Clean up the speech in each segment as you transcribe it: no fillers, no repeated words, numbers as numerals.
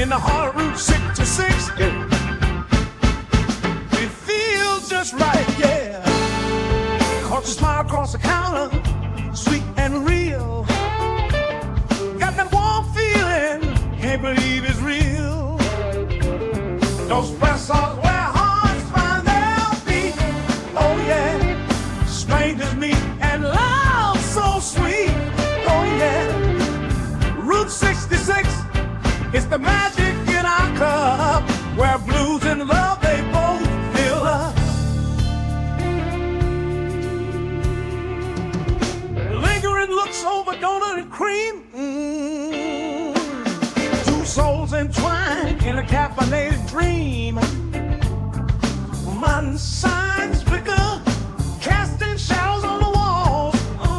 in the heart of Route 66. It feels just right, yeah. Caught your smile across the counter, sweet and real. Got that warm feeling, can't believe it's real. Those pretzels where hearts find their feet. Oh yeah, strangers meet and love so sweet. Oh yeah, Route 66 is the magic in our cup, where blues and love they both fill up. Lingering looks over donut and cream. Two souls entwined in a caffeinated dream. Modern signs flicker, casting shadows on the walls.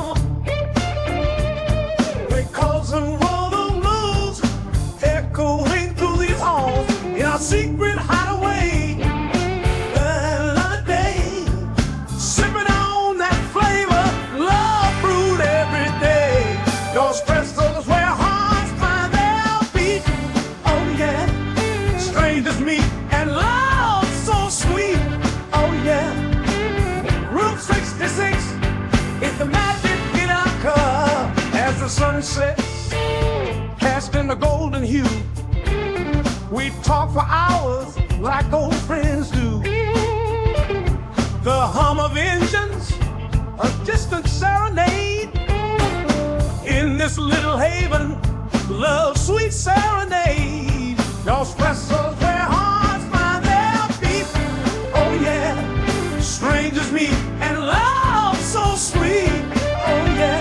They cause and roll the blues, echoing through these halls in our secret hideaway. Another day, sipping on that flavor, love brewed every day. Those pretzels where hearts find their feet. Oh yeah, strangers meet and love so sweet. Oh yeah, Route 66 is the magic in our cup. As the sun sets, casting a golden hue, we talk for hours like old friends do. The hum of engines, a distant serenade. In this little haven, love's sweet serenade. Those pretzels where hearts find their feet. Oh yeah, strangers meet and love so sweet. Oh yeah,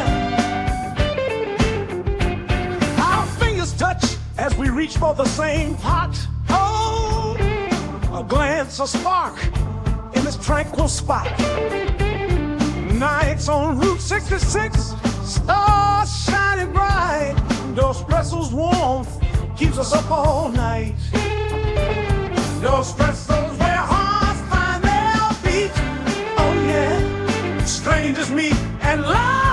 our fingers touch as we reach for the same pot. Oh, a glance, a spark in this tranquil spot. Nights on Route 66, stars shining bright. Those pretzels' warmth keeps us up all night. Those pretzels where hearts find their feet. Oh yeah, strangers meet and love